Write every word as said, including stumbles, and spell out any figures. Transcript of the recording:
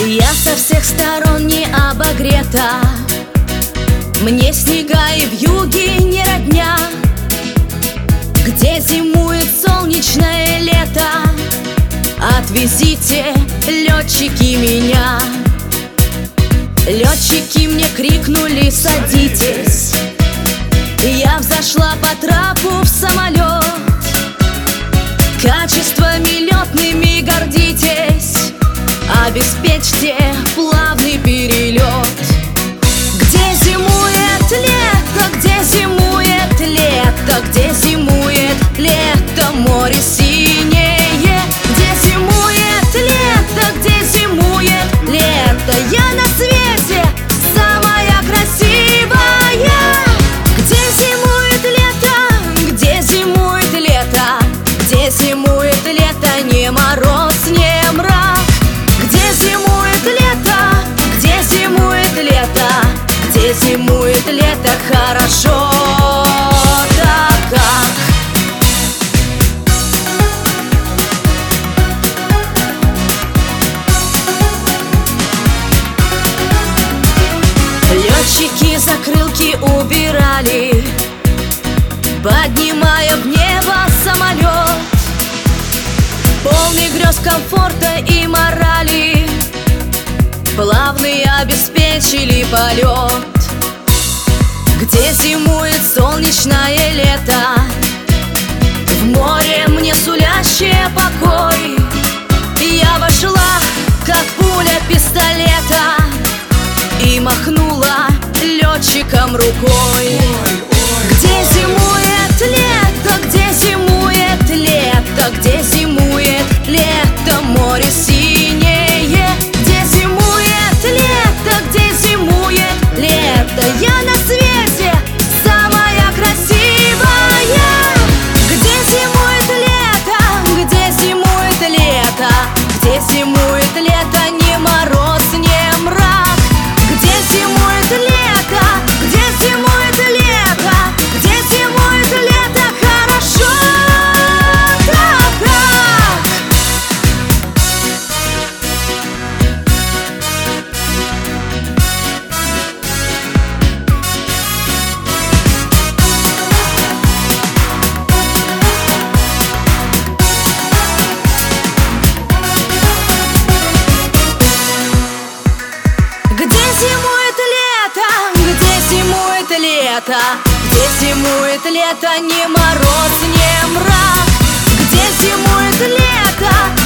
Я со всех сторон не обогрета, мне снега и вьюги не родня. Где зимует солнечное лето, отвезите, летчики, меня. Летчики мне крикнули: садитесь. Я взошла по трапу в самолет. Качествами летными гордитесь, обеспечьте плавный перелет. Где зимует лето, где зимует лето, где зимует лето, море синее. Где зимует лето, где зимует лето, я на свете самая красивая. Где зимует лето, где зимует лето, где зимует лето, не мороз, не мрак. Где зимует лето, где зимует лето, где зимует лето, хорошо так как. Летчики закрылки убирали, поднимая в небо самолет, полный грез комфорта и морали, плавный обеспечили полет. Где зимует солнечное лето, в море мне сулящее покой, я вошла, как пуля пистолета, и махнула летчикам рукой. Где зимует лето, где зимует лето, где зимует лето, море синее. Где зимует лето, где зимует лето, я на свете самая красивая. Где зимует лето, где зимует лето, где зимует лето, не мороз, не мрак. Где зимует лето, где зимует лето, где зимует лето, хорошо так как. Где зимует лето, где зимует лето, где зимует лето, не мороз, не мрак. Где зимует лето,